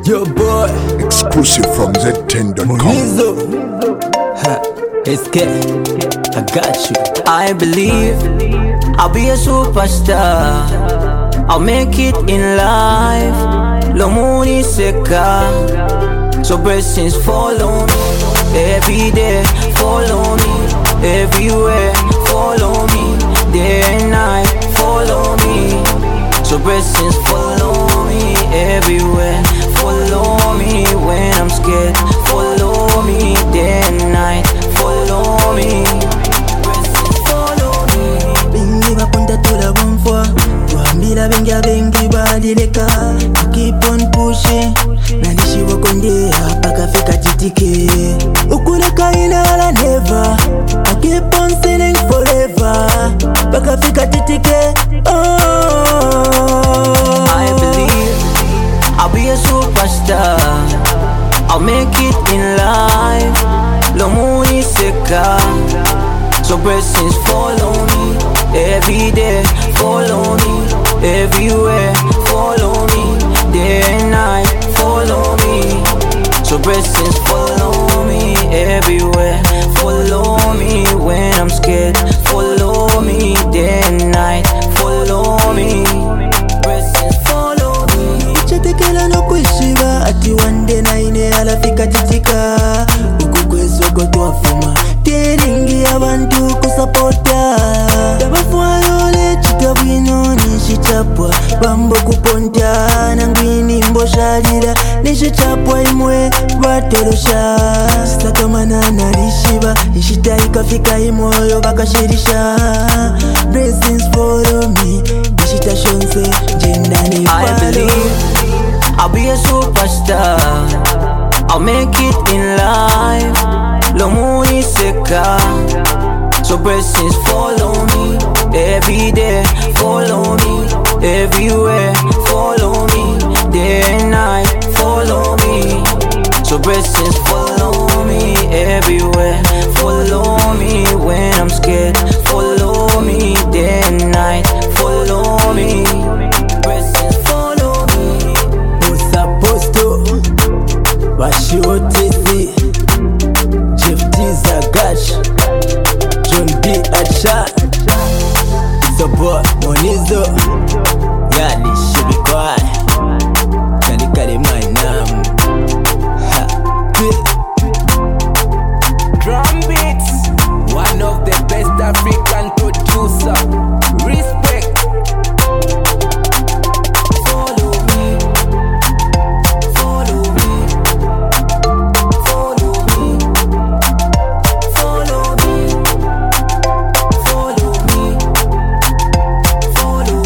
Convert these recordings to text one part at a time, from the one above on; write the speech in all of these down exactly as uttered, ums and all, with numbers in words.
Yo boy, exclusive from Z ten dot com. Munizo, ha, S K, I got you. I believe I'll be a superstar. I'll make it in life. Lomuni seka, so blessings follow me every day. Follow me everywhere. Follow me day and night. Follow me, so blessings follow me everywhere. Follow me when I'm scared. Follow me day and night. Follow me. Follow me. Bengi bakonda tola bonfwa. Wambila bengi bengi balileka. Keep on pushing. Nanishi wakonde paka fika jitike. Ukuna kaina la never. I keep on sinning forever. Paka fika jitike. Oh, I believe I'll be a superstar. I'll make it in life. Lomuni seka, so blessings follow me every day. Follow me everywhere. Follow me day and night. Follow me, so blessings follow me everywhere. Follow me when I'm scared. Follow me day and night. Follow me. Chatekela no kwishiba ati wande na ine alafika titika. Uku kwezo koto afuma teringi abantu kusapota. Tabafuayo le chitabwino nishichapwa bambo kuponta. Nangwini mboshalila nishichapwa imwe baterosha. Sitakamana narishiba nishita ikafika imoyo bakashirisha. Blessings follow me nishita shonse jendani I believe I'll be a superstar. I'll make it in life. Lomuni seka, so blessings follow me every day. Follow me everywhere. Follow me day and night. Follow me, so blessings follow me everywhere. Follow me when I'm scared. Follow me day and night. Follow me. Washiotisi Jeff Tizagash John B. Acha It's a boy Munizo Yani should be quiet Yani kari my name Drum beats, one of the best African producer. Respect. Follow me, follow me, follow me, follow me, follow me, follow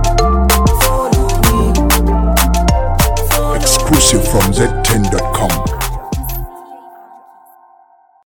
me, follow me. Exclusive from Z ten dot com.